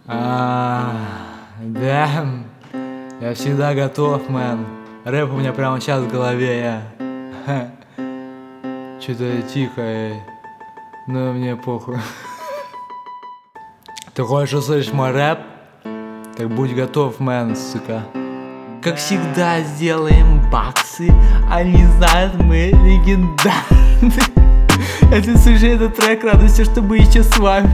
Да, я всегда готов, мэн. Рэп у меня прямо сейчас в голове, Что-то тихо, но мне похуй. Ты хочешь услышать мой рэп? Так будь готов, мэн, сука. Как всегда сделаем баксы, они знают, мы легендарны. Если слышишь этот трек, радуйся, что мы еще с вами.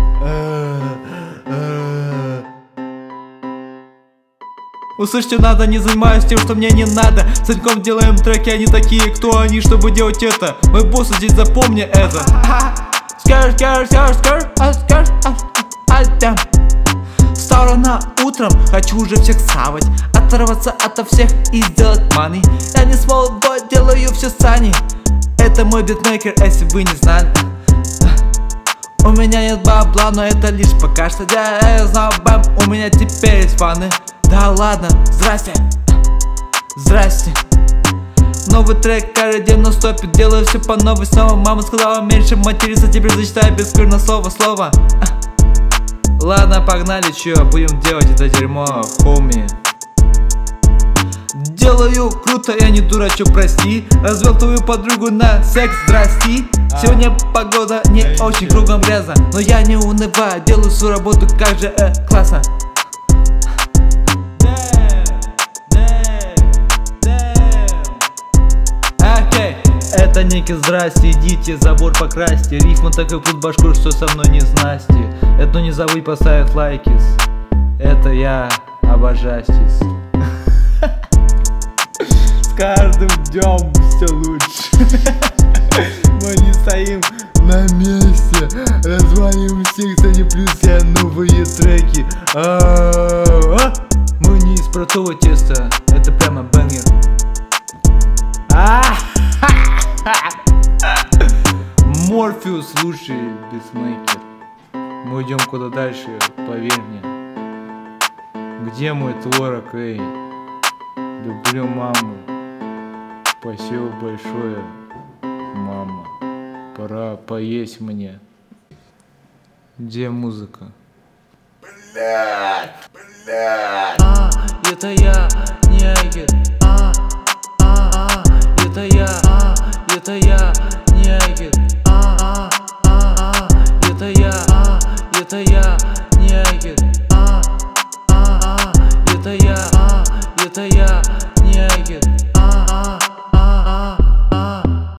Услышь, что надо, не занимаюсь тем, что мне не надо. С Саньком делаем треки, они такие, кто они, чтобы делать это? Мой босс здесь, запомни это. Сторона утром, хочу уже всех савать, оторваться ото всех и сделать money. Я не small boy, делаю все сани. Это мой битмейкер, если вы не знали. У меня нет бабла, но это лишь пока что. Я знал бэм, у меня теперь есть фаны. Да ладно, здрасте, здрасте. Новый трек каждый день на стопе, делаю все по новой снова. Мама сказала меньше материться, теперь зачитаю бескурно слово. Ладно, погнали, чё, будем делать это дерьмо, хоми. Делаю круто, я не дурачок, прости. Развел твою подругу на секс, здрасти. Сегодня погода не очень, кругом грязно, но я не унываю, делаю свою работу, как же классно. Это Ники, здрасте, идите, забор покрасьте. Рифма так и пут башку, что со мной не знасти. Это не забудь поставить лайки. Это я, обожастись. С каждым днем все лучше. Мы не стоим на месте, развалим всех, кстати, плюс я новые треки. Мы не из протого теста, это прямо бэнгер. Морфеус лучший битмейкер. Мы идем куда дальше, поверь мне. Где мой творог, эй? Люблю маму. Спасибо большое, мама. Пора поесть мне. Где музыка? Блядь. Это я, Нягер. Это я,